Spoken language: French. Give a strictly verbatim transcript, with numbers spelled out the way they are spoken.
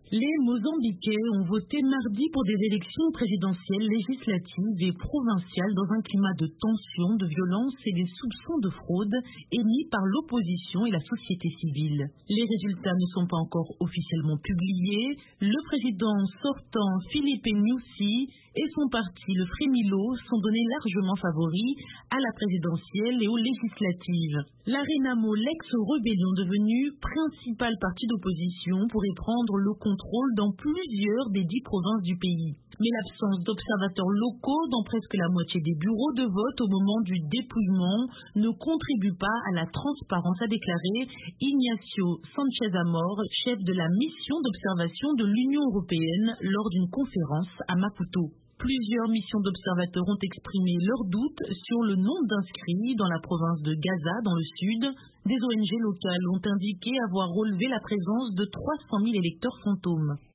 Les Mozambiquais ont voté mardi pour des élections présidentielles, législatives et provinciales dans un climat de tension, de violence et des soupçons de fraude émis par l'opposition et la société civile. Les résultats ne sont pas encore officiellement publiés. Le président sortant, Philippe Nyusi, et son parti, le Fremilo, sont donnés largement favoris à la présidentielle et aux législatives. La Renamo, l'ex-rébellion devenue principal parti d'opposition, pourrait prendre le contrôle dans plusieurs des dix provinces du pays. Mais l'absence d'observateurs locaux dans presque la moitié des bureaux de vote au moment du dépouillement ne contribue pas à la transparence, a déclaré Ignacio Sanchez Amor, chef de la mission d'observation de l'Union européenne lors d'une conférence à Maputo. Plusieurs missions d'observateurs ont exprimé leurs doutes sur le nombre d'inscrits dans la province de Gaza, dans le sud. Des O N G locales ont indiqué avoir relevé la présence de trois cent mille électeurs fantômes.